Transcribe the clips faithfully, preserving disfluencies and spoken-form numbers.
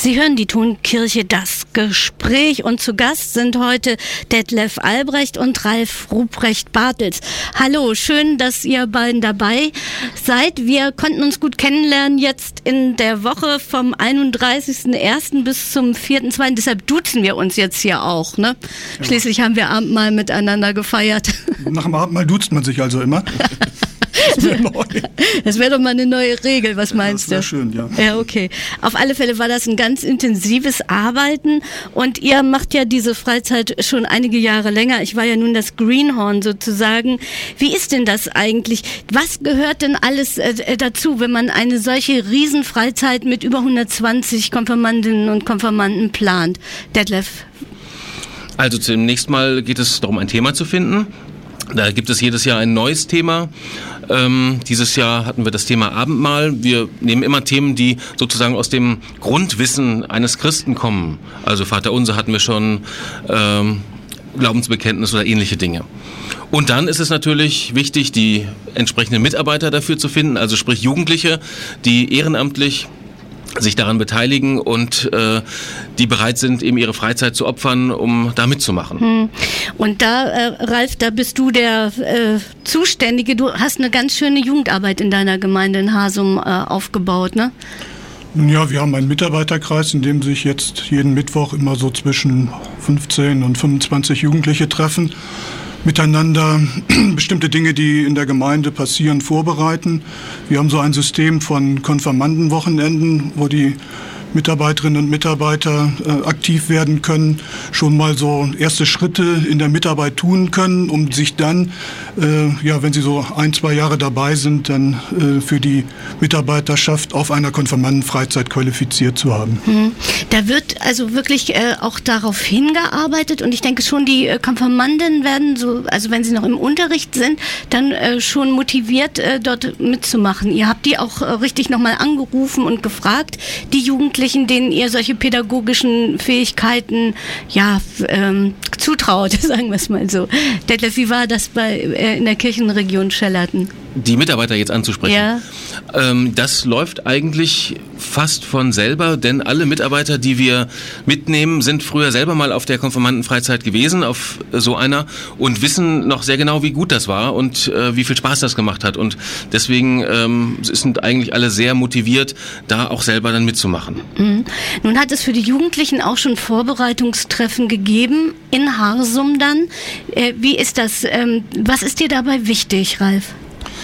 Sie hören die Tonkirche Das Gespräch und zu Gast sind heute Detlef Albrecht und Ralf Ruprecht Bartels. Hallo, schön, dass ihr beiden dabei seid. Wir konnten uns gut kennenlernen jetzt in der Woche vom einunddreißigsten ersten bis zum vierten zweiten Deshalb duzen wir uns jetzt hier auch, ne? Ja. Schließlich haben wir Abendmahl miteinander gefeiert. Nach dem Abendmahl duzt man sich also immer. Das wäre wär doch mal eine neue Regel, was meinst du? Das wäre schön, ja. Ja, okay. Auf alle Fälle war das ein ganz intensives Arbeiten und ihr macht ja diese Freizeit schon einige Jahre länger. Ich war ja nun das Greenhorn sozusagen. Wie ist denn das eigentlich? Was gehört denn alles äh, dazu, wenn man eine solche Riesenfreizeit mit über hundertzwanzig Konfirmandinnen und Konfirmanden plant? Detlef? Also zunächst mal geht es darum, ein Thema zu finden. Da gibt es jedes Jahr ein neues Thema. Ähm, dieses Jahr hatten wir das Thema Abendmahl. Wir nehmen immer Themen, die sozusagen aus dem Grundwissen eines Christen kommen. Also Vaterunser hatten wir schon, ähm, Glaubensbekenntnis oder ähnliche Dinge. Und dann ist es natürlich wichtig, die entsprechenden Mitarbeiter dafür zu finden, also sprich Jugendliche, die ehrenamtlich sich daran beteiligen und äh, die bereit sind, eben ihre Freizeit zu opfern, um da mitzumachen. Hm. Und da, äh, Ralf, da bist du der äh, Zuständige. Du hast eine ganz schöne Jugendarbeit in deiner Gemeinde in Hasum äh, aufgebaut, ne? Nun ja, wir haben einen Mitarbeiterkreis, in dem sich jetzt jeden Mittwoch immer so zwischen fünfzehn und fünfundzwanzig Jugendliche treffen, miteinander bestimmte Dinge, die in der Gemeinde passieren, vorbereiten. Wir haben so ein System von Konfirmandenwochenenden, wo die Mitarbeiterinnen und Mitarbeiter äh, aktiv werden können, schon mal so erste Schritte in der Mitarbeit tun können, um sich dann, äh, ja, wenn sie so ein, zwei Jahre dabei sind, dann äh, für die Mitarbeiterschaft auf einer Konfirmandenfreizeit qualifiziert zu haben. Hm. Da wird also wirklich äh, auch darauf hingearbeitet und ich denke schon, die äh, Konfirmanden werden so, also wenn sie noch im Unterricht sind, dann äh, schon motiviert, äh, dort mitzumachen. Ihr habt die auch äh, richtig nochmal angerufen und gefragt, die Jugendlichen, denen ihr solche pädagogischen Fähigkeiten ja ähm, zutraut, sagen wir es mal so. Detlef, wie war das bei äh, in der Kirchenregion Schellerten? Die Mitarbeiter jetzt anzusprechen. Ja. Ähm, das läuft eigentlich fast von selber, denn alle Mitarbeiter, die wir mitnehmen, sind früher selber mal auf der Konfirmandenfreizeit gewesen, auf so einer, und wissen noch sehr genau, wie gut das war und äh, wie viel Spaß das gemacht hat. Und deswegen ähm, sind eigentlich alle sehr motiviert, da auch selber dann mitzumachen. Mhm. Nun hat es für die Jugendlichen auch schon Vorbereitungstreffen gegeben in Harsum dann. Äh, wie ist das? Ähm, was ist dir dabei wichtig, Ralf?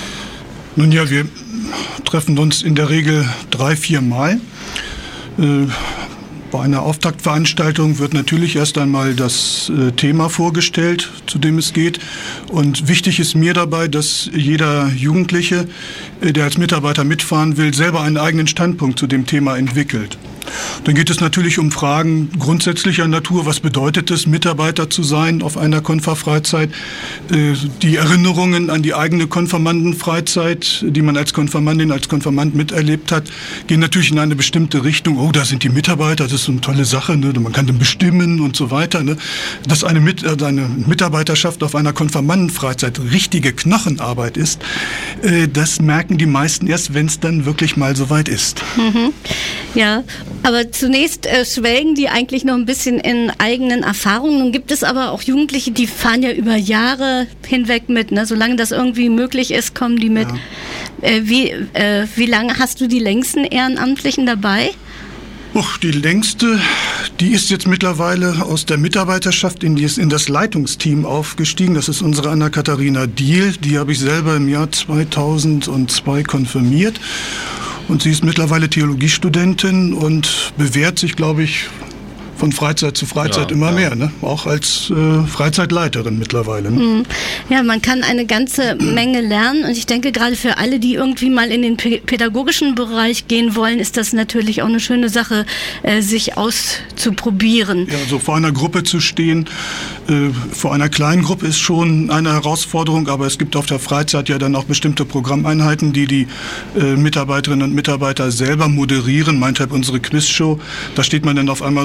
Nun ja, wir treffen uns in der Regel drei, vier Mal. Äh, bei einer Auftaktveranstaltung wird natürlich erst einmal das äh, Thema vorgestellt, zu dem es geht. Und wichtig ist mir dabei, dass jeder Jugendliche, äh, der als Mitarbeiter mitfahren will, selber einen eigenen Standpunkt zu dem Thema entwickelt. Dann geht es natürlich um Fragen grundsätzlicher Natur. Was bedeutet es, Mitarbeiter zu sein auf einer Konferfreizeit? Die Erinnerungen an die eigene Konfirmandenfreizeit, die man als Konfirmandin, als Konfirmand miterlebt hat, gehen natürlich in eine bestimmte Richtung. Oh, da sind die Mitarbeiter, das ist so eine tolle Sache, ne? Man kann dann bestimmen und so weiter. Ne? Dass eine, Mit- eine Mitarbeiterschaft auf einer Konfirmandenfreizeit richtige Knochenarbeit ist, das merken die meisten erst, wenn es dann wirklich mal soweit ist. Mhm. Ja, aber zunächst äh, schwelgen die eigentlich noch ein bisschen in eigenen Erfahrungen. Nun gibt es aber auch Jugendliche, die fahren ja über Jahre hinweg mit. Ne? Solange das irgendwie möglich ist, kommen die mit. Ja. Äh, wie, äh, wie lange hast du die längsten Ehrenamtlichen dabei? Och, die längste, die ist jetzt mittlerweile aus der Mitarbeiterschaft in, die, in das Leitungsteam aufgestiegen. Das ist unsere Anna-Katharina Diehl. Die habe ich selber im Jahr zweitausendzwei konfirmiert. Und sie ist mittlerweile Theologiestudentin und bewährt sich, glaube ich, von Freizeit zu Freizeit ja, immer ja. mehr, ne? Auch als äh, Freizeitleiterin mittlerweile. Ne? Ja, man kann eine ganze Menge lernen und ich denke, gerade für alle, die irgendwie mal in den p- pädagogischen Bereich gehen wollen, ist das natürlich auch eine schöne Sache, äh, sich auszuprobieren. Ja, so vor einer Gruppe zu stehen, äh, vor einer kleinen Gruppe ist schon eine Herausforderung, aber es gibt auf der Freizeit ja dann auch bestimmte Programmeinheiten, die die äh, Mitarbeiterinnen und Mitarbeiter selber moderieren. Meinthalb unsere Quizshow, da steht man dann auf einmal so vor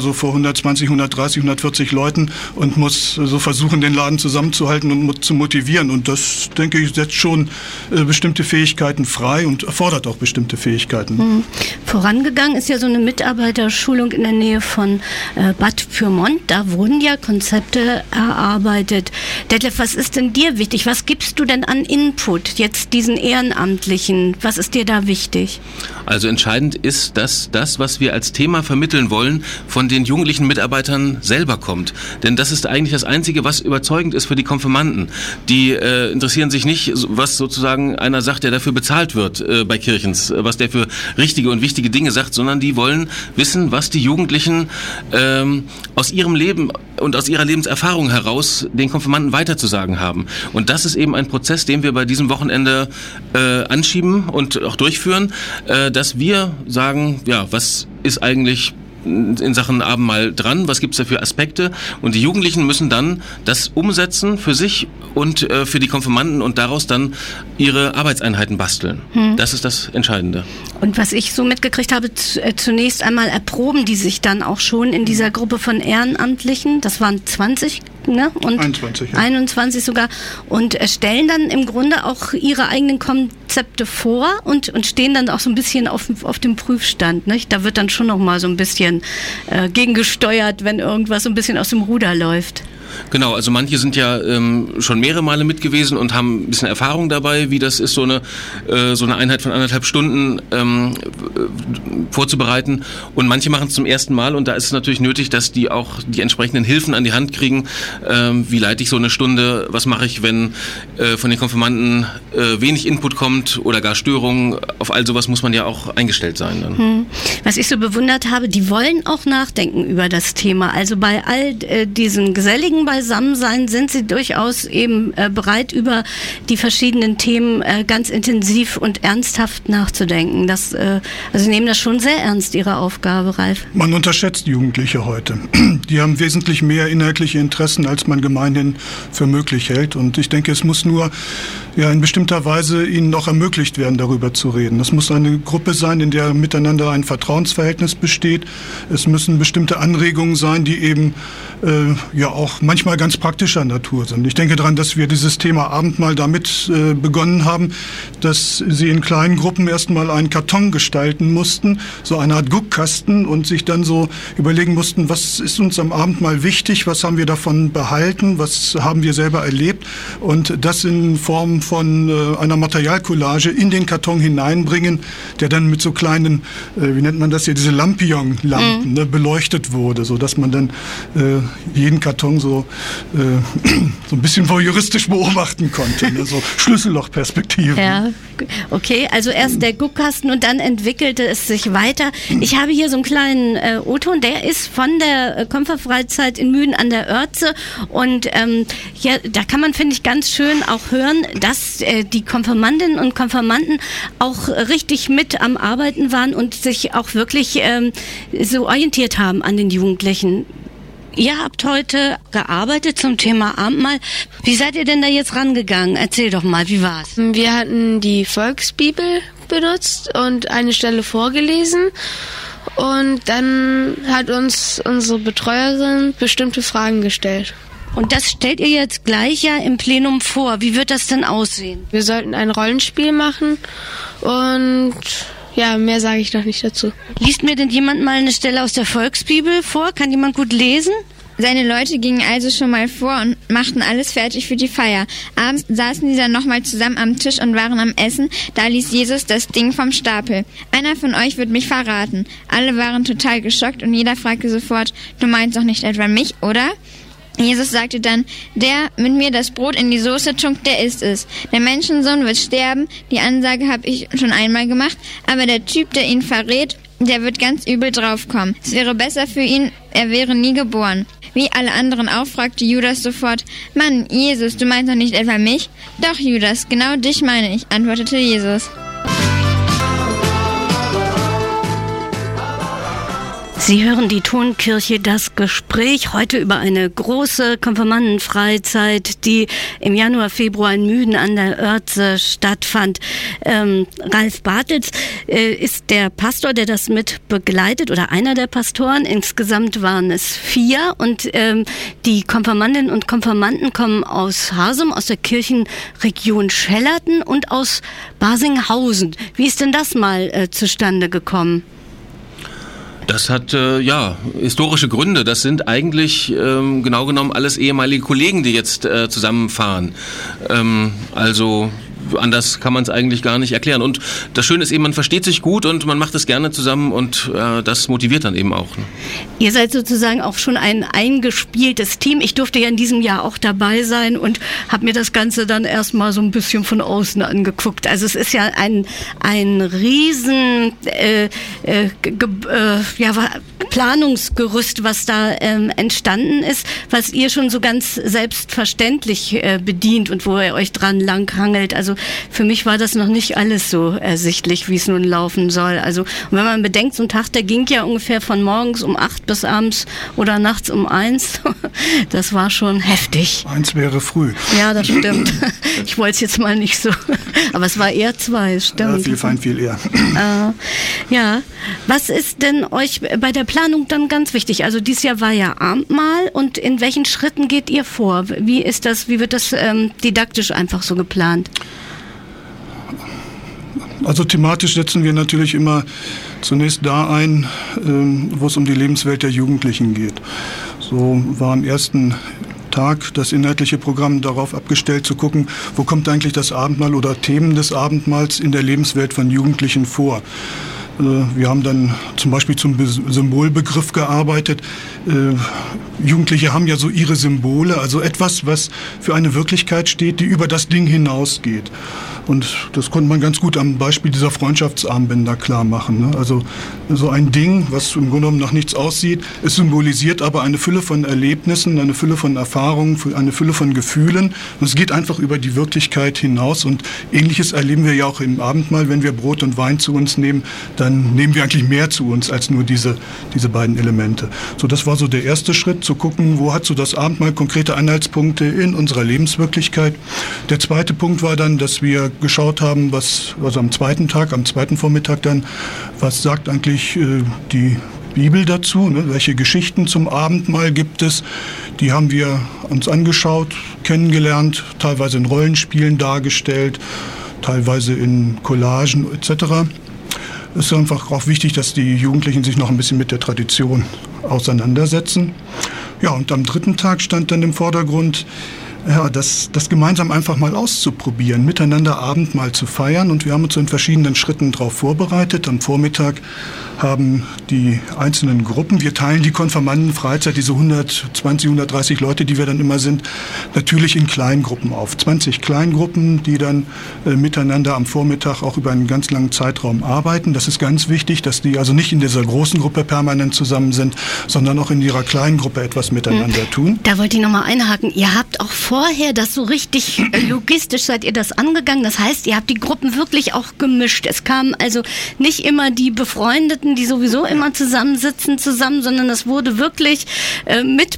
hundertzwanzig, hundertdreißig, hundertvierzig Leuten und muss so versuchen, den Laden zusammenzuhalten und zu motivieren. Und das, denke ich, setzt schon äh, bestimmte Fähigkeiten frei und erfordert auch bestimmte Fähigkeiten. Mhm. Vorangegangen ist ja so eine Mitarbeiterschulung in der Nähe von äh, Bad Pyrmont. Da wurden ja Konzepte erarbeitet. Detlef, was ist denn dir wichtig? Was gibst du denn an Input jetzt diesen Ehrenamtlichen? Was ist dir da wichtig? Also entscheidend ist, dass das, was wir als Thema vermitteln wollen, von den jugendlichen Mitarbeitern selber kommt. Denn das ist eigentlich das Einzige, was überzeugend ist für die Konfirmanden. Die äh, interessieren sich nicht, was sozusagen einer sagt, der dafür bezahlt wird äh, bei Kirchens, was der für richtige und wichtige Dinge sagt, sondern die wollen wissen, was die Jugendlichen ähm, aus ihrem Leben und aus ihrer Lebenserfahrung heraus den Konfirmanden weiterzusagen haben. Und das ist eben ein Prozess, den wir bei diesem Wochenende äh, anschieben und auch durchführen, äh, dass wir sagen, ja, was ist eigentlich in Sachen Abendmahl dran, was gibt's da für Aspekte, und die Jugendlichen müssen dann das umsetzen für sich und äh, für die Konfirmanden und daraus dann ihre Arbeitseinheiten basteln. Hm. Das ist das Entscheidende. Und was ich so mitgekriegt habe, zunächst einmal erproben die sich dann auch schon in dieser Gruppe von Ehrenamtlichen, das waren zwanzig, ne? Und einundzwanzig, ja. einundzwanzig sogar, und stellen dann im Grunde auch ihre eigenen Konzepte vor und, und stehen dann auch so ein bisschen auf, auf dem Prüfstand, nicht? Da wird dann schon noch mal so ein bisschen äh, gegengesteuert, wenn irgendwas so ein bisschen aus dem Ruder läuft. Genau, also manche sind ja ähm, schon mehrere Male mit gewesen und haben ein bisschen Erfahrung dabei, wie das ist, so eine äh, so eine Einheit von anderthalb Stunden ähm, vorzubereiten. Und manche machen es zum ersten Mal, und da ist es natürlich nötig, dass die auch die entsprechenden Hilfen an die Hand kriegen. Ähm, wie leite ich so eine Stunde? Was mache ich, wenn äh, von den Konfirmanden äh, wenig Input kommt oder gar Störungen? Auf all sowas muss man ja auch eingestellt sein dann. Hm. Was ich so bewundert habe, die wollen auch nachdenken über das Thema. Also bei all äh, diesen geselligen Beisammensein sind sie durchaus eben äh, bereit, über die verschiedenen Themen äh, ganz intensiv und ernsthaft nachzudenken. Das, äh, also sie nehmen das schon sehr ernst, ihre Aufgabe, Ralf. Man unterschätzt Jugendliche heute. Die haben wesentlich mehr inhaltliche Interessen, als man gemeinhin für möglich hält. Und ich denke, es muss nur ja, in bestimmter Weise ihnen noch ermöglicht werden, darüber zu reden. Es muss eine Gruppe sein, in der miteinander ein Vertrauensverhältnis besteht. Es müssen bestimmte Anregungen sein, die eben äh, ja auch manchmal ganz praktischer Natur sind. Ich denke daran, dass wir dieses Thema Abendmahl damit äh, begonnen haben, dass sie in kleinen Gruppen erstmal einen Karton gestalten mussten, so eine Art Guckkasten, und sich dann so überlegen mussten, was ist uns am Abendmahl wichtig, was haben wir davon behalten, was haben wir selber erlebt, und das in Form von äh, einer Materialcollage in den Karton hineinbringen, der dann mit so kleinen, äh, wie nennt man das hier, diese Lampion-Lampen, mhm. ne, beleuchtet wurde, so dass man dann äh, jeden Karton so, äh, so ein bisschen voyeuristisch beobachten konnte, ne, so Schlüssellochperspektiven. Ja, okay, also erst der Guckkasten und dann entwickelte es sich weiter. Ich habe hier so einen kleinen äh, O-Ton, der ist von der äh, Konferfreizeit in Müden an der Oertze, und ähm, ja, da kann man, finde ich, ganz schön auch hören, dass äh, die Konfirmandinnen und Konfirmanden auch richtig mit am Arbeiten waren und sich auch wirklich ähm, so orientiert haben an den Jugendlichen. Ihr habt heute gearbeitet zum Thema Abendmahl. Wie seid ihr denn da jetzt rangegangen? Erzähl doch mal, wie war's? Wir hatten die Volksbibel benutzt und eine Stelle vorgelesen. Und dann hat uns unsere Betreuerin bestimmte Fragen gestellt. Und das stellt ihr jetzt gleich ja im Plenum vor. Wie wird das denn aussehen? Wir sollten ein Rollenspiel machen und ja, mehr sage ich noch nicht dazu. Liest mir denn jemand mal eine Stelle aus der Volksbibel vor? Kann jemand gut lesen? Seine Leute gingen also schon mal vor und machten alles fertig für die Feier. Abends saßen sie dann nochmal zusammen am Tisch und waren am Essen. Da ließ Jesus das Ding vom Stapel. Einer von euch wird mich verraten. Alle waren total geschockt und jeder fragte sofort, du meinst doch nicht etwa mich, oder? Jesus sagte dann, der mit mir das Brot in die Soße tunkt, der ist es. Der Menschensohn wird sterben, die Ansage habe ich schon einmal gemacht, aber der Typ, der ihn verrät, der wird ganz übel draufkommen. Es wäre besser für ihn, er wäre nie geboren. Wie alle anderen auch, fragte Judas sofort, Mann, Jesus, du meinst doch nicht etwa mich? Doch, Judas, genau dich meine ich, antwortete Jesus. Sie hören die Tonkirche, das Gespräch, heute über eine große Konfirmandenfreizeit, die im Januar, Februar in Müden an der Oertze stattfand. Ähm, Ralf Bartels äh, ist der Pastor, der das mit begleitet, oder einer der Pastoren. Insgesamt waren es vier und ähm, die Konfirmandinnen und Konfirmanden kommen aus Harsum, aus der Kirchenregion Schellerten und aus Barsinghausen. Wie ist denn das mal äh, zustande gekommen? Das hat äh, ja historische Gründe. Das sind eigentlich ähm, genau genommen alles ehemalige Kollegen, die jetzt äh, zusammenfahren. Ähm, also anders kann man es eigentlich gar nicht erklären. Und das Schöne ist eben, man versteht sich gut und man macht es gerne zusammen und äh, das motiviert dann eben auch. Ne? Ihr seid sozusagen auch schon ein eingespieltes Team. Ich durfte ja in diesem Jahr auch dabei sein und habe mir das Ganze dann erstmal so ein bisschen von außen angeguckt. Also es ist ja ein, ein riesen äh, äh, ge, äh, ja, Planungsgerüst, was da ähm, entstanden ist, was ihr schon so ganz selbstverständlich äh, bedient und wo ihr euch dran langhangelt. Also für mich war das noch nicht alles so ersichtlich, wie es nun laufen soll. Also und wenn man bedenkt, so ein Tag, der ging ja ungefähr von morgens um acht bis abends oder nachts um eins. Das war schon heftig. Eins wäre früh. Ja, das stimmt. Ich wollte es jetzt mal nicht so. Aber es war eher zwei, stimmt. Ja, viel fein, viel eher. Äh, ja. Was ist denn euch bei der Planung dann ganz wichtig? Also dieses Jahr war ja Abendmahl und in welchen Schritten geht ihr vor? Wie ist das, wie wird das ähm, didaktisch einfach so geplant? Also thematisch setzen wir natürlich immer zunächst da ein, wo es um die Lebenswelt der Jugendlichen geht. So war am ersten Tag das inhaltliche Programm darauf abgestellt, zu gucken, wo kommt eigentlich das Abendmahl oder Themen des Abendmahls in der Lebenswelt von Jugendlichen vor. Wir haben dann zum Beispiel zum Symbolbegriff gearbeitet. Jugendliche haben ja so ihre Symbole, also etwas, was für eine Wirklichkeit steht, die über das Ding hinausgeht. Und das konnte man ganz gut am Beispiel dieser Freundschaftsarmbänder klar machen. Also so ein Ding, was im Grunde genommen nach nichts aussieht, es symbolisiert aber eine Fülle von Erlebnissen, eine Fülle von Erfahrungen, eine Fülle von Gefühlen. Und es geht einfach über die Wirklichkeit hinaus. Und Ähnliches erleben wir ja auch im Abendmahl, wenn wir Brot und Wein zu uns nehmen, dann nehmen wir eigentlich mehr zu uns als nur diese, diese beiden Elemente. So, das war so der erste Schritt, zu gucken, wo hat so das Abendmahl konkrete Anhaltspunkte in unserer Lebenswirklichkeit. Der zweite Punkt war dann, dass wir geschaut haben, was, also am zweiten Tag, am zweiten Vormittag dann, was sagt eigentlich äh, die Bibel dazu, ne? Welche Geschichten zum Abendmahl gibt es? Die haben wir uns angeschaut, kennengelernt, teilweise in Rollenspielen dargestellt, teilweise in Collagen et cetera. Es ist einfach auch wichtig, dass die Jugendlichen sich noch ein bisschen mit der Tradition auseinandersetzen. Ja, und am dritten Tag stand dann im Vordergrund, ja, das, das gemeinsam einfach mal auszuprobieren, miteinander Abendmahl zu feiern. Und wir haben uns in verschiedenen Schritten darauf vorbereitet. Am Vormittag haben die einzelnen Gruppen, wir teilen die Konfirmandenfreizeit, diese hundertzwanzig, hundertdreißig Leute, die wir dann immer sind, natürlich in Kleingruppen auf. zwanzig Kleingruppen, die dann äh, miteinander am Vormittag auch über einen ganz langen Zeitraum arbeiten. Das ist ganz wichtig, dass die also nicht in dieser großen Gruppe permanent zusammen sind, sondern auch in ihrer kleinen Gruppe etwas miteinander tun. Da wollte ich nochmal einhaken. Ihr habt auch vorher das so richtig äh, logistisch, seid ihr das angegangen. Das heißt, ihr habt die Gruppen wirklich auch gemischt. Es kamen also nicht immer die Befreundeten, die sowieso immer zusammensitzen, zusammen, sondern es wurde wirklich äh, mit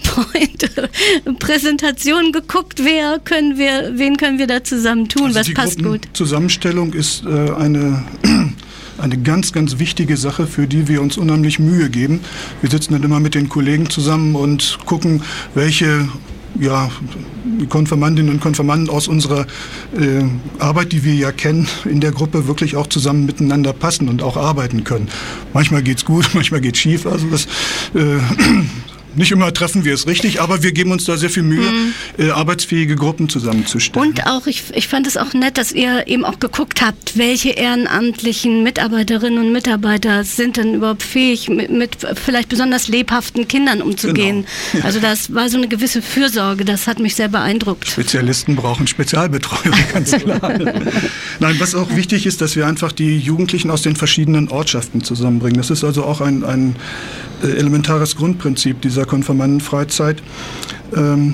PowerPoint-Präsentationen geguckt, wer können wir, wen können wir da zusammen tun, also was passt gut. Die Zusammenstellung ist äh, eine... Eine ganz, ganz wichtige Sache, für die wir uns unheimlich Mühe geben. Wir sitzen dann immer mit den Kollegen zusammen und gucken, welche ja, Konfirmandinnen und Konfirmanden aus unserer äh, Arbeit, die wir ja kennen, in der Gruppe wirklich auch zusammen miteinander passen und auch arbeiten können. Manchmal geht's gut, manchmal geht's schief. Also das äh, Nicht immer treffen wir es richtig, aber wir geben uns da sehr viel Mühe, mhm. äh, arbeitsfähige Gruppen zusammenzustellen. Und auch, ich, ich fand es auch nett, dass ihr eben auch geguckt habt, welche ehrenamtlichen Mitarbeiterinnen und Mitarbeiter sind denn überhaupt fähig, mit, mit vielleicht besonders lebhaften Kindern umzugehen. Genau. Ja. Also das war so eine gewisse Fürsorge, das hat mich sehr beeindruckt. Spezialisten brauchen Spezialbetreuung, ganz klar. Nein, was auch wichtig ist, dass wir einfach die Jugendlichen aus den verschiedenen Ortschaften zusammenbringen. Das ist also auch ein, ein elementares Grundprinzip dieser Konfirmandenfreizeit. Ähm,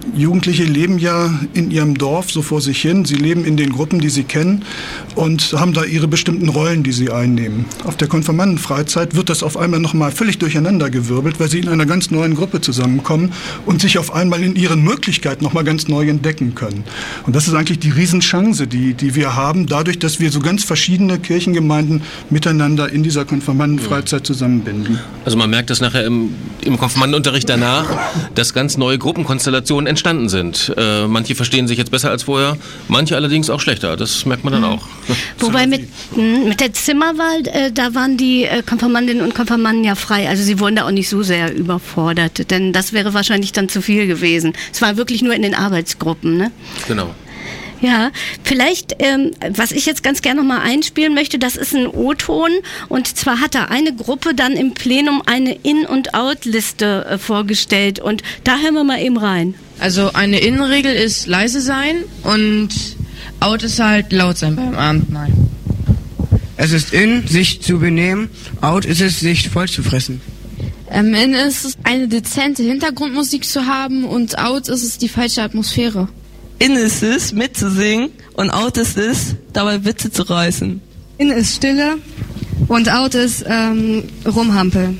Jugendliche leben ja in ihrem Dorf so vor sich hin. Sie leben in den Gruppen, die sie kennen und haben da ihre bestimmten Rollen, die sie einnehmen. Auf der Konfirmandenfreizeit wird das auf einmal nochmal völlig durcheinandergewirbelt, weil sie in einer ganz neuen Gruppe zusammenkommen und sich auf einmal in ihren Möglichkeiten nochmal ganz neu entdecken können. Und das ist eigentlich die Riesenchance, die, die wir haben, dadurch, dass wir so ganz verschiedene Kirchengemeinden miteinander in dieser Konfirmandenfreizeit zusammenbinden. Also man merkt das nachher im, im Konfirmandenunterricht danach, dass ganz neue Gruppenkonstellationen entstanden sind. Äh, manche verstehen sich jetzt besser als vorher, manche allerdings auch schlechter. Das merkt man dann auch. Wobei mit, mit der Zimmerwahl, äh, da waren die äh, Konfirmandinnen und Konfirmanden ja frei. Also sie wurden da auch nicht so sehr überfordert, denn das wäre wahrscheinlich dann zu viel gewesen. Es war wirklich nur in den Arbeitsgruppen, ne? Genau. Ja, vielleicht, ähm, was ich jetzt ganz gerne nochmal einspielen möchte, das ist ein O-Ton, und zwar hat da eine Gruppe dann im Plenum eine In- und Out-Liste äh, vorgestellt, und da hören wir mal eben rein. Also eine Innenregel ist leise sein und Out ist halt laut sein beim Abendmahl. Es ist in, sich zu benehmen, out ist es, sich voll zu fressen. Ähm, in ist es, eine dezente Hintergrundmusik zu haben, und out ist es, die falsche Atmosphäre. In ist es, mitzusingen, und out ist es, dabei Witze zu reißen. In ist Stille und out ist ähm, Rumhampeln.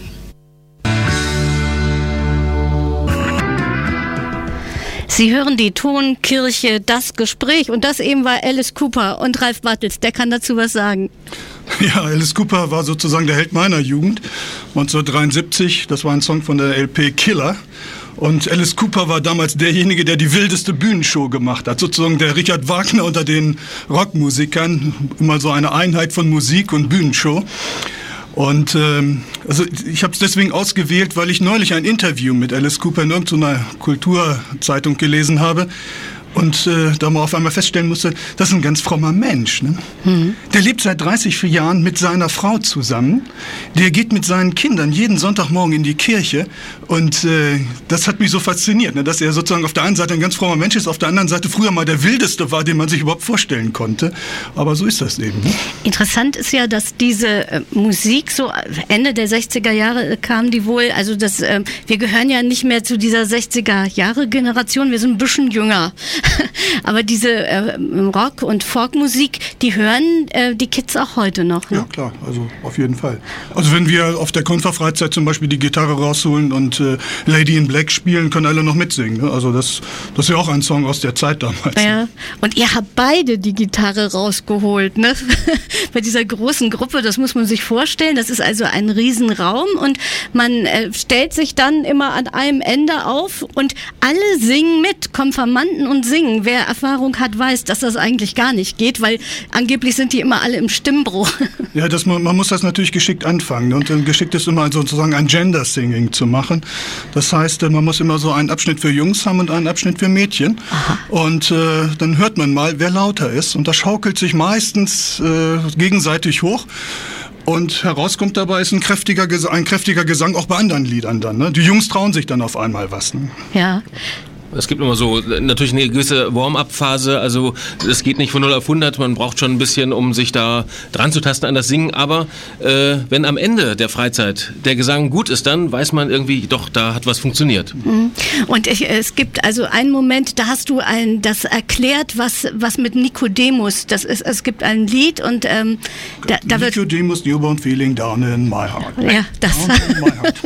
Sie hören die Tonkirche, das Gespräch, und das eben war Alice Cooper und Ralf Bartels, der kann dazu was sagen. Ja, Alice Cooper war sozusagen der Held meiner Jugend. neunzehnhundertdreiundsiebzig, das war ein Song von der L P Killer. Und Alice Cooper war damals derjenige, der die wildeste Bühnenshow gemacht hat. Sozusagen der Richard Wagner unter den Rockmusikern. Immer so eine Einheit von Musik und Bühnenshow. Und ähm, also ich habe es deswegen ausgewählt, weil ich neulich ein Interview mit Alice Cooper in irgendeiner Kulturzeitung gelesen habe. Und äh, da man auf einmal feststellen musste, das ist ein ganz frommer Mensch. Ne? Mhm. Der lebt seit dreißig Jahren mit seiner Frau zusammen. Der geht mit seinen Kindern jeden Sonntagmorgen in die Kirche. Und äh, das hat mich so fasziniert, ne? Dass er sozusagen auf der einen Seite ein ganz frommer Mensch ist, auf der anderen Seite früher mal der wildeste war, den man sich überhaupt vorstellen konnte. Aber so ist das eben. Ne? Interessant ist ja, dass diese äh, Musik so Ende der sechziger Jahre äh, kam, die wohl, also das, äh, wir gehören ja nicht mehr zu dieser sechziger Jahre Generation, wir sind ein bisschen jünger. Aber diese äh, Rock- und Folkmusik, die hören äh, die Kids auch heute noch. Ne? Ja, klar, also auf jeden Fall. Also wenn wir auf der Konferfreizeit zum Beispiel die Gitarre rausholen und äh, Lady in Black spielen, können alle noch mitsingen. Ne? Also das, das ist ja auch ein Song aus der Zeit damals. Ja, und ihr habt beide die Gitarre rausgeholt, ne? Bei dieser großen Gruppe, das muss man sich vorstellen. Das ist also ein Riesenraum, und man äh, stellt sich dann immer an einem Ende auf und alle singen mit, Konfirmanden und singen. Wer Erfahrung hat, weiß, dass das eigentlich gar nicht geht, weil angeblich sind die immer alle im Stimmbruch. Ja, das, man, man muss das natürlich geschickt anfangen, und dann geschickt ist immer sozusagen ein Gender-Singing zu machen. Das heißt, man muss immer so einen Abschnitt für Jungs haben und einen Abschnitt für Mädchen. Aha. Und äh, dann hört man mal, wer lauter ist, und das schaukelt sich meistens äh, gegenseitig hoch. Und herauskommt dabei ist ein kräftiger, ein kräftiger Gesang auch bei anderen Liedern dann. Ne? Die Jungs trauen sich dann auf einmal was. Ne? Ja. Es gibt immer so natürlich eine gewisse Warm-up-Phase, also es geht nicht von null auf hundert, man braucht schon ein bisschen, um sich da dran zu tasten an das Singen, aber äh, wenn am Ende der Freizeit der Gesang gut ist, dann weiß man irgendwie, doch, da hat was funktioniert. Und ich, es gibt also einen Moment, da hast du ein, das erklärt, was, was mit Nikodemus, das ist, es gibt ein Lied, und ähm, da, da wird... Nikodemus, newborn feeling down in my heart. Ja, das... Down in my heart.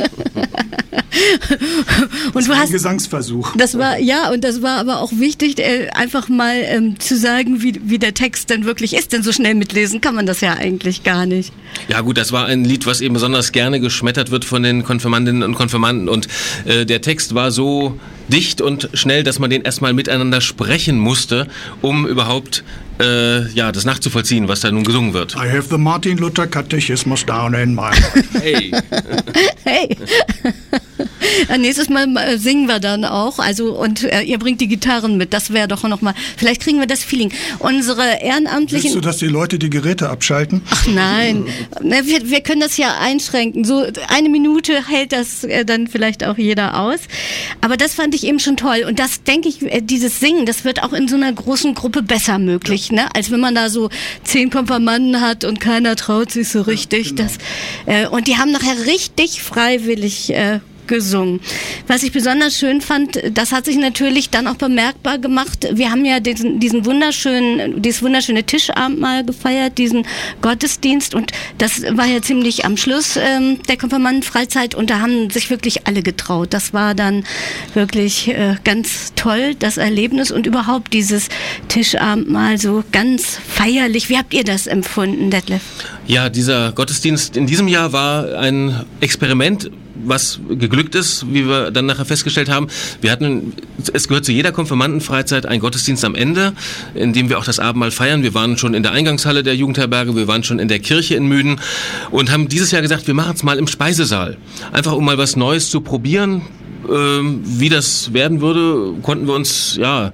Und das du war ein hast, Gesangsversuch. Das war, ja, und das war aber auch wichtig, äh, einfach mal ähm, zu sagen, wie, wie der Text denn wirklich ist, denn so schnell mitlesen kann man das ja eigentlich gar nicht. Ja gut, das war ein Lied, was eben besonders gerne geschmettert wird von den Konfirmandinnen und Konfirmanden, und äh, der Text war so dicht und schnell, dass man den erstmal miteinander sprechen musste, um überhaupt äh, ja, das nachzuvollziehen, was da nun gesungen wird. I have the Martin Luther Catechismus down in my heart. Hey. Hey. Nächstes Mal singen wir dann auch, also, und äh, ihr bringt die Gitarren mit, das wäre doch nochmal, vielleicht kriegen wir das Feeling. Unsere Ehrenamtlichen... Willst du, dass die Leute die Geräte abschalten? Ach nein, wir, wir können das ja einschränken, so eine Minute hält das äh, dann vielleicht auch jeder aus, aber das fand ich eben schon toll, und das denke ich, äh, dieses Singen, das wird auch in so einer großen Gruppe besser möglich, ja. Ne? Als wenn man da so zehn Konfirmanden hat und keiner traut sich so richtig, ja, genau. das, äh, und die haben nachher richtig freiwillig äh, gesungen. Was ich besonders schön fand, das hat sich natürlich dann auch bemerkbar gemacht. Wir haben ja diesen, diesen wunderschönen, dieses wunderschöne Tischabendmahl gefeiert, diesen Gottesdienst, und das war ja ziemlich am Schluss ähm, der Konfirmandenfreizeit, und da haben sich wirklich alle getraut. Das war dann wirklich äh, ganz toll, das Erlebnis, und überhaupt dieses Tischabendmahl so ganz feierlich. Wie habt ihr das empfunden, Detlef? Ja, dieser Gottesdienst in diesem Jahr war ein Experiment, was geglückt ist, wie wir dann nachher festgestellt haben. Wir hatten, es gehört zu jeder Konfirmandenfreizeit ein Gottesdienst am Ende, in dem wir auch das Abendmahl feiern. Wir waren schon in der Eingangshalle der Jugendherberge, wir waren schon in der Kirche in Müden und haben dieses Jahr gesagt, wir machen es mal im Speisesaal. Einfach um mal was Neues zu probieren. Ähm, wie das werden würde, konnten wir uns, ja,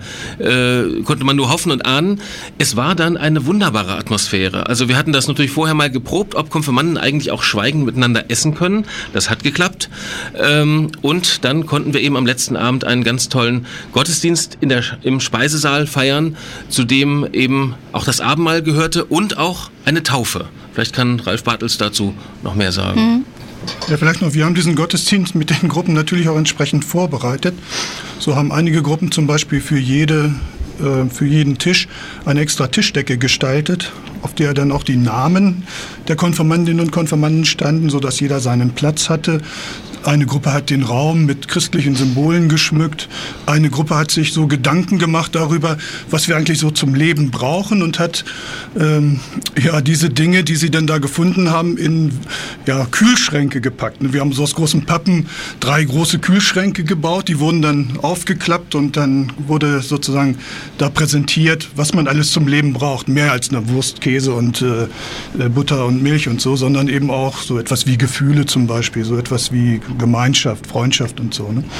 äh, konnte man nur hoffen und ahnen. Es war dann eine wunderbare Atmosphäre. Also wir hatten das natürlich vorher mal geprobt, ob Konfirmanden eigentlich auch schweigend miteinander essen können. Das hat geklappt. Ähm, und dann konnten wir eben am letzten Abend einen ganz tollen Gottesdienst in der, im Speisesaal feiern, zu dem eben auch das Abendmahl gehörte und auch eine Taufe. Vielleicht kann Ralf Bartels dazu noch mehr sagen. Mhm. Ja, vielleicht noch, wir haben diesen Gottesdienst mit den Gruppen natürlich auch entsprechend vorbereitet. So haben einige Gruppen zum Beispiel für jede, äh, für jeden Tisch eine extra Tischdecke gestaltet, auf der dann auch die Namen der Konfirmandinnen und Konfirmanden standen, sodass jeder seinen Platz hatte. Eine Gruppe hat den Raum mit christlichen Symbolen geschmückt. Eine Gruppe hat sich so Gedanken gemacht darüber, was wir eigentlich so zum Leben brauchen, und hat ähm, ja diese Dinge, die sie dann da gefunden haben, in ja, Kühlschränke gepackt. Wir haben so aus großen Pappen drei große Kühlschränke gebaut. Die wurden dann aufgeklappt und dann wurde sozusagen da präsentiert, was man alles zum Leben braucht. Mehr als eine Wurst, Käse und äh, Butter und Milch und so, sondern eben auch so etwas wie Gefühle zum Beispiel, so etwas wie Gemeinschaft, Freundschaft und so. Ne?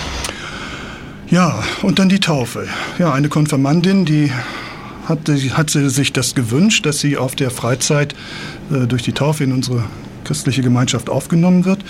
Ja, und dann die Taufe. Ja, eine Konfirmandin, die hatte, hatte sich das gewünscht, dass sie auf der Freizeit äh, durch die Taufe in unsere christliche Gemeinschaft aufgenommen wird.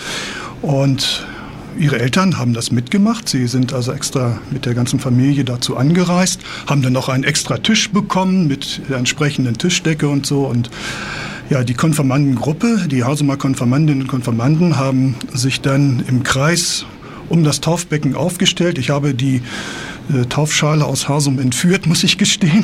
Und ihre Eltern haben das mitgemacht. Sie sind also extra mit der ganzen Familie dazu angereist, haben dann noch einen extra Tisch bekommen mit der entsprechenden Tischdecke und so. Und ja, die Konfirmandengruppe, die Hausumer Konfirmandinnen und Konfirmanden, haben sich dann im Kreis um das Taufbecken aufgestellt. Ich habe die äh, Taufschale aus Harsum entführt, muss ich gestehen.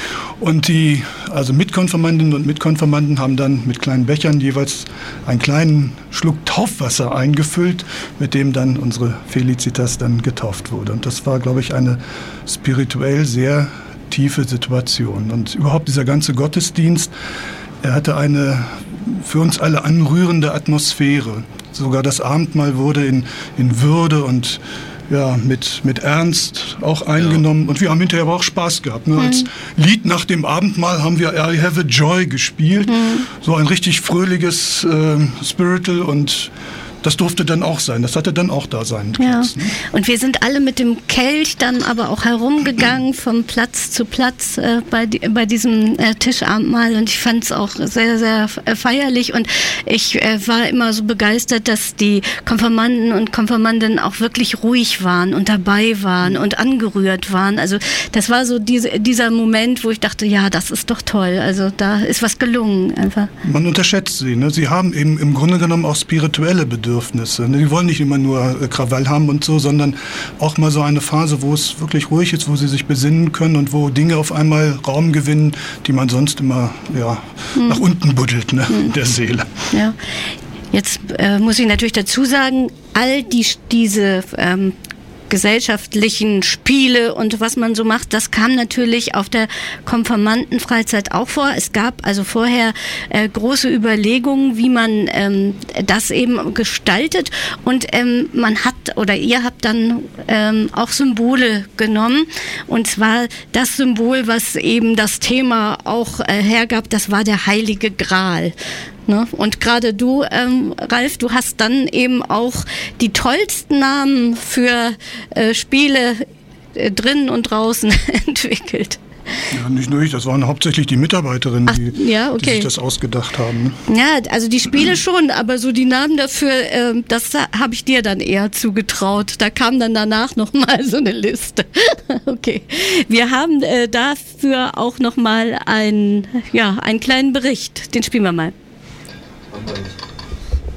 Und die also Mitkonfirmandinnen und Mitkonfirmanden haben dann mit kleinen Bechern jeweils einen kleinen Schluck Taufwasser eingefüllt, mit dem dann unsere Felicitas dann getauft wurde. Und das war, glaube ich, eine spirituell sehr tiefe Situation. Und überhaupt dieser ganze Gottesdienst, er hatte eine für uns alle anrührende Atmosphäre. Sogar das Abendmahl wurde in, in Würde und ja, mit, mit Ernst auch eingenommen. Ja. Und wir haben hinterher aber auch Spaß gehabt. Ne? Mhm. Als Lied nach dem Abendmahl haben wir I Have a Joy gespielt. Mhm. So ein richtig fröhliches äh, Spiritual, und das durfte dann auch sein. Das hatte dann auch da seinen Platz. Ja. Ne? Und wir sind alle mit dem Kelch dann aber auch herumgegangen, vom Platz zu Platz äh, bei, bei diesem äh, Tischabendmahl. Und ich fand es auch sehr, sehr feierlich. Und ich äh, war immer so begeistert, dass die Konfirmanden und Konfirmandinnen auch wirklich ruhig waren und dabei waren und angerührt waren. Also das war so diese, dieser Moment, wo ich dachte, ja, das ist doch toll. Also da ist was gelungen einfach. Man unterschätzt sie. Ne? Sie haben eben im Grunde genommen auch spirituelle Bedürfnisse. Die wollen nicht immer nur Krawall haben und so, sondern auch mal so eine Phase, wo es wirklich ruhig ist, wo sie sich besinnen können und wo Dinge auf einmal Raum gewinnen, die man sonst immer ja, hm. nach unten buddelt, ne, hm. in der Seele. Ja. Jetzt äh, muss ich natürlich dazu sagen, all die, diese ähm, gesellschaftlichen Spiele und was man so macht, das kam natürlich auf der Konfirmandenfreizeit auch vor. Es gab also vorher äh, große Überlegungen, wie man ähm, das eben gestaltet, und ähm, man hat oder ihr habt dann ähm, auch Symbole genommen, und zwar das Symbol, was eben das Thema auch äh, hergab, das war der Heilige Gral. Ne? Und gerade du, ähm, Ralf, du hast dann eben auch die tollsten Namen für äh, Spiele äh, drinnen und draußen entwickelt. Ja, nicht nur ich, das waren hauptsächlich die Mitarbeiterinnen, Ach, die, ja, okay. die sich das ausgedacht haben. Ne? Ja, also die Spiele schon, aber so die Namen dafür, äh, das habe ich dir dann eher zugetraut. Da kam dann danach nochmal so eine Liste. Okay, wir haben äh, dafür auch nochmal ein, ja, einen kleinen Bericht, den spielen wir mal.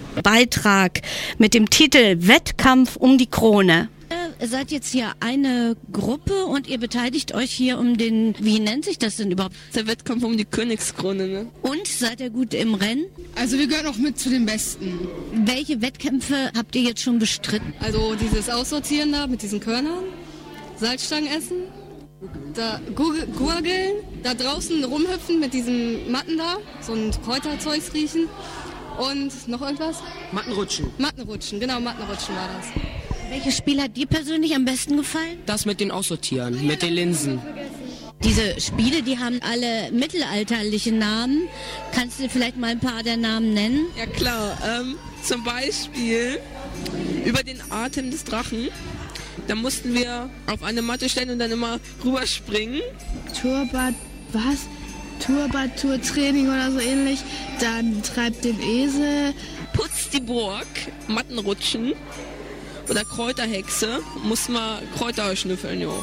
Beitrag mit dem Titel Wettkampf um die Krone. Ihr seid jetzt hier eine Gruppe und ihr beteiligt euch hier um den, wie nennt sich das denn überhaupt? Der Wettkampf um die Königskrone, ne? Und seid ihr gut im Rennen? Also wir gehören auch mit zu den Besten. Welche Wettkämpfe habt ihr jetzt schon bestritten? Also dieses Aussortieren da mit diesen Körnern, Salzstangen essen, da gurgeln, da draußen rumhüpfen mit diesen Matten da, so ein Kräuterzeugs riechen und noch irgendwas? Mattenrutschen. Mattenrutschen, genau, Mattenrutschen war das. Welches Spiel hat dir persönlich am besten gefallen? Das mit den Aussortieren, mit den Linsen. Diese Spiele, die haben alle mittelalterliche Namen. Kannst du vielleicht mal ein paar der Namen nennen? Ja klar, ähm, zum Beispiel über den Atem des Drachen. Da mussten wir auf eine Matte stellen und dann immer rüberspringen. Turbad, was? Turbatur-Training oder so ähnlich. Dann treibt den Esel. Putzt die Burg, Mattenrutschen. Oder Kräuterhexe, muss man Kräuter schnüffeln, jo.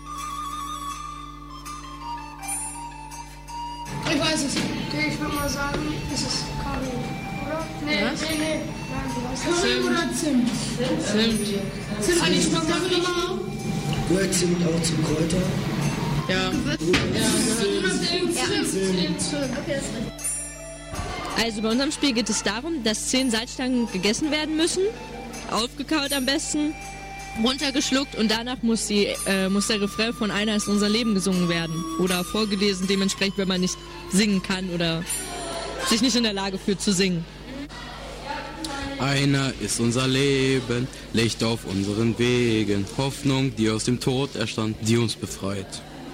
Ich weiß es nicht. Ich würde mal sagen, es ist Karin, oder? Nee, Was? nee, nee. Nein, Zimt. oder Zimt? Zimt. Zimt. Ah, die schmeckt das immer. Gehört Zimt auch zu Kräuter? Ja. Also bei unserem Spiel geht es darum, dass zehn Salzstangen gegessen werden müssen. Aufgekaut am besten, runtergeschluckt und danach muss, die, äh, muss der Refrain von Einer ist unser Leben gesungen werden. Oder vorgelesen dementsprechend, wenn man nicht singen kann oder sich nicht in der Lage fühlt zu singen. Einer ist unser Leben, Licht auf unseren Wegen, Hoffnung, die aus dem Tod erstand, die uns befreit.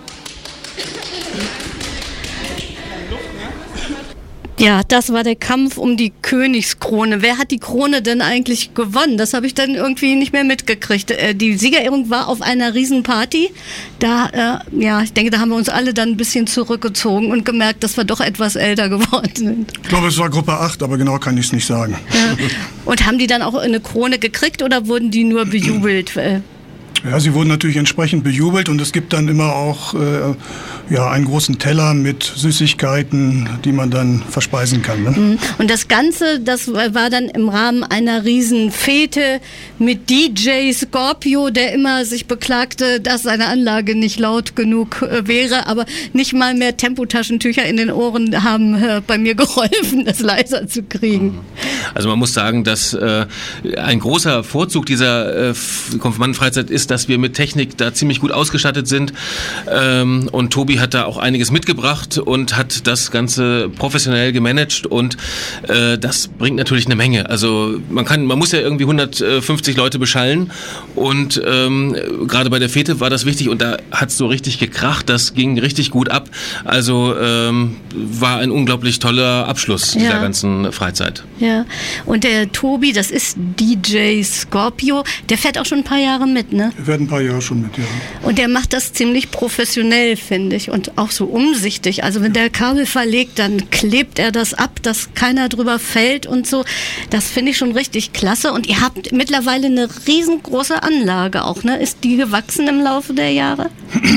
Ja, das war der Kampf um die Königskrone. Wer hat die Krone denn eigentlich gewonnen? Das habe ich dann irgendwie nicht mehr mitgekriegt. Die Siegerehrung war auf einer Riesenparty. Da, äh, ja, ich denke, da haben wir uns alle dann ein bisschen zurückgezogen und gemerkt, dass wir doch etwas älter geworden sind. Ich glaube, es war Gruppe acht, aber genau kann ich es nicht sagen. Ja. Und haben die dann auch eine Krone gekriegt oder wurden die nur bejubelt? Ja, sie wurden natürlich entsprechend bejubelt und es gibt dann immer auch äh, ja, einen großen Teller mit Süßigkeiten, die man dann verspeisen kann. Ne? Und das Ganze, das war dann im Rahmen einer riesen Fete mit D J Scorpio, der immer sich beklagte, dass seine Anlage nicht laut genug äh, wäre, aber nicht mal mehr Tempotaschentücher in den Ohren haben äh, bei mir geholfen, das leiser zu kriegen. Also man muss sagen, dass äh, ein großer Vorzug dieser äh, Konfirmandenfreizeit ist, dass wir mit Technik da ziemlich gut ausgestattet sind. Ähm, und Tobi hat da auch einiges mitgebracht und hat das Ganze professionell gemanagt und äh, das bringt natürlich eine Menge. Also man kann, man muss ja irgendwie hundertfünfzig Leute beschallen und ähm, gerade bei der Fete war das wichtig und da hat es so richtig gekracht, das ging richtig gut ab. Also ähm, war ein unglaublich toller Abschluss Ja. dieser ganzen Freizeit. Ja, und der Tobi, das ist D J Scorpio, der fährt auch schon ein paar Jahre mit, ne? Wir werden ein paar Jahre schon mit, ja. Und der macht das ziemlich professionell, finde ich, und auch so umsichtig. Also wenn der Kabel verlegt, dann klebt er das ab, dass keiner drüber fällt und so. Das finde ich schon richtig klasse. Und ihr habt mittlerweile eine riesengroße Anlage auch, ne? Ist die gewachsen im Laufe der Jahre?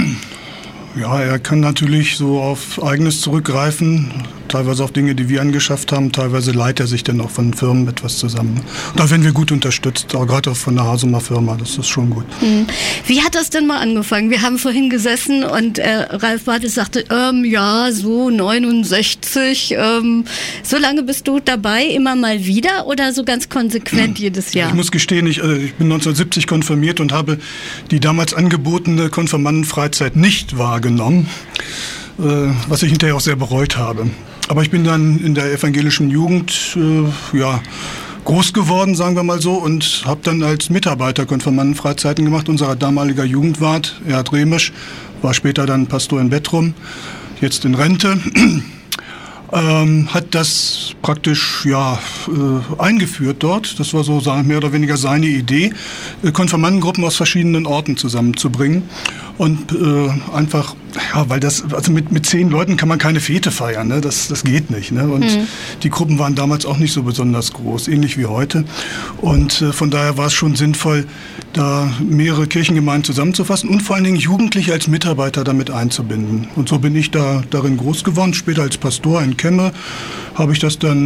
Ja, er kann natürlich so auf Eigenes zurückgreifen, teilweise auf Dinge, die wir angeschafft haben, teilweise leiht er sich dann auch von Firmen etwas zusammen. Und da werden wir gut unterstützt, auch gerade auch von der Hasumer Firma, das ist schon gut. Hm. Wie hat das denn mal angefangen? Wir haben vorhin gesessen und äh, Ralf Bartels sagte, ähm, ja, so neunundsechzig, ähm, so lange bist du dabei, immer mal wieder oder so ganz konsequent jedes Jahr? Ich muss gestehen, ich, äh, ich bin neunzehnhundertsiebzig konfirmiert und habe die damals angebotene Konfirmandenfreizeit nicht wahrgenommen, äh, was ich hinterher auch sehr bereut habe. Aber ich bin dann in der evangelischen Jugend äh, ja, groß geworden, sagen wir mal so, und habe dann als Mitarbeiter Konfirmandenfreizeiten gemacht. Unser damaliger Jugendwart, Erhard Remisch, war später dann Pastor in Bettrum, jetzt in Rente. Ähm, hat das praktisch ja, äh, eingeführt dort. Das war so mehr oder weniger seine Idee, äh, Konfirmandengruppen aus verschiedenen Orten zusammenzubringen. Und äh, einfach, ja, weil das, also mit, mit zehn Leuten kann man keine Fete feiern, ne? das, das geht nicht. Ne? Und mhm. die Gruppen waren damals auch nicht so besonders groß, ähnlich wie heute. Und äh, von daher war es schon sinnvoll, da mehrere Kirchengemeinden zusammenzufassen und vor allen Dingen Jugendliche als Mitarbeiter damit einzubinden. Und so bin ich da darin groß geworden. Später als Pastor in Kemme habe ich das dann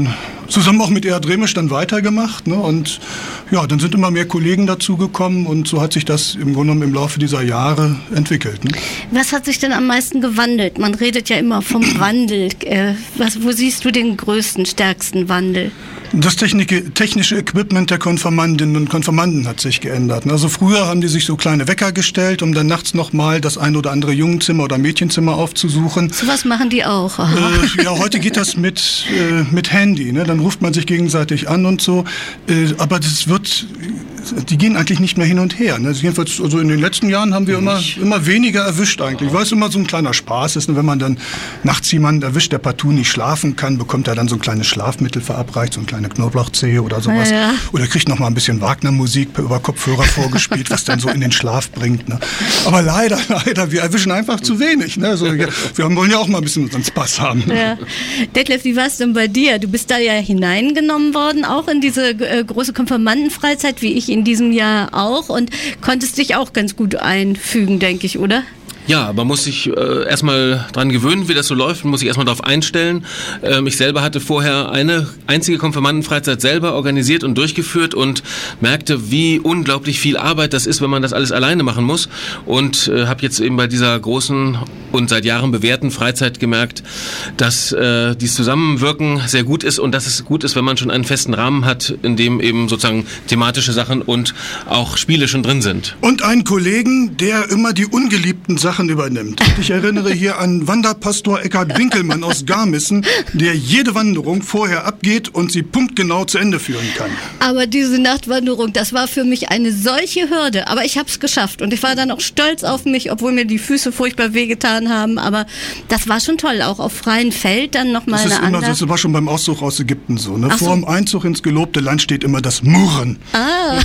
zusammen auch mit Erhard Remisch dann weitergemacht. Ne? Und ja, dann sind immer mehr Kollegen dazugekommen und so hat sich das im Grunde genommen im Laufe dieser Jahre entwickelt. Ne? Was hat sich denn am meisten gewandelt? Man redet ja immer vom Wandel. Äh, was, wo siehst du den größten, stärksten Wandel? Das Technik, technische Equipment der Konfirmandinnen und Konfirmanden hat sich geändert. Also früher haben die sich so kleine Wecker gestellt, um dann nachts nochmal das ein oder andere Jungenzimmer oder Mädchenzimmer aufzusuchen. So was machen die auch. Äh, ja, heute geht das mit, äh, mit Handy. Ne? Dann ruft man sich gegenseitig an und so. Äh, aber das wird, die gehen eigentlich nicht mehr hin und her. Ne? Jedenfalls, also in den letzten Jahren haben wir immer, immer weniger erwischt eigentlich. Weil es immer so ein kleiner Spaß ist. Ne? Wenn man dann nachts jemanden erwischt, der partout nicht schlafen kann, bekommt er dann so ein kleines Schlafmittel verabreicht, so ein kleines eine Knoblauchzehe oder sowas. Ja, ja. Oder kriegt noch mal ein bisschen Wagner-Musik über Kopfhörer vorgespielt, was dann so in den Schlaf bringt. Ne? Aber leider, leider, wir erwischen einfach zu wenig. Ne? Also, wir wollen ja auch mal ein bisschen unseren Spaß haben. Ja. Detlef, wie war es denn bei dir? Du bist da ja hineingenommen worden, auch in diese äh, große Konfirmandenfreizeit, wie ich in diesem Jahr auch, und konntest dich auch ganz gut einfügen, denke ich, oder? Ja, man muss sich äh, erstmal dran gewöhnen, wie das so läuft, man muss sich erstmal darauf einstellen. Ähm, ich selber hatte vorher eine einzige Konfirmandenfreizeit selber organisiert und durchgeführt und merkte, wie unglaublich viel Arbeit das ist, wenn man das alles alleine machen muss. Und äh, habe jetzt eben bei dieser großen und seit Jahren bewährten Freizeit gemerkt, dass äh, dieses Zusammenwirken sehr gut ist und dass es gut ist, wenn man schon einen festen Rahmen hat, in dem eben sozusagen thematische Sachen und auch Spiele schon drin sind. Und einen Kollegen, der immer die ungeliebten Sachen übernimmt. Ich erinnere hier an Wanderpastor Eckhard Winkelmann aus Garmissen, der jede Wanderung vorher abgeht und sie punktgenau zu Ende führen kann. Aber diese Nachtwanderung, das war für mich eine solche Hürde. Aber ich habe es geschafft und ich war dann auch stolz auf mich, obwohl mir die Füße furchtbar wehgetan haben. Aber das war schon toll, auch auf freiem Feld dann nochmal eine andere. Das war schon beim Auszug aus Ägypten so. Ne? Ach Vor so. dem Einzug ins gelobte Land steht immer das Murren. Ah.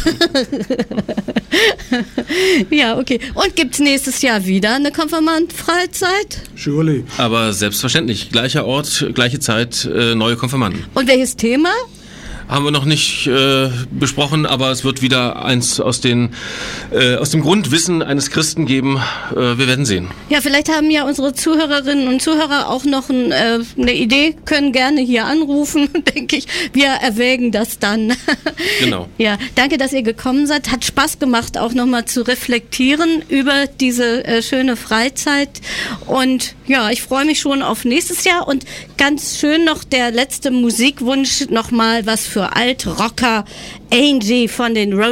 Ja, okay. Und gibt's nächstes Jahr wieder eine Konfirmand-Freizeit? Surely. Aber selbstverständlich, gleicher Ort, gleiche Zeit, äh, neue Konfirmanden. Und welches Thema? Haben wir noch nicht äh, besprochen, aber es wird wieder eins aus, den, äh, aus dem Grundwissen eines Christen geben. Äh, wir werden sehen. Ja, vielleicht haben ja unsere Zuhörerinnen und Zuhörer auch noch ein, äh, eine Idee, können gerne hier anrufen, denke ich. Wir erwägen das dann. Genau. Ja, danke, dass ihr gekommen seid. Hat Spaß gemacht, auch nochmal zu reflektieren über diese äh, schöne Freizeit. Und ja, ich freue mich schon auf nächstes Jahr. Und ganz schön noch der letzte Musikwunsch, nochmal was für Altrocker, Angie von den Roses.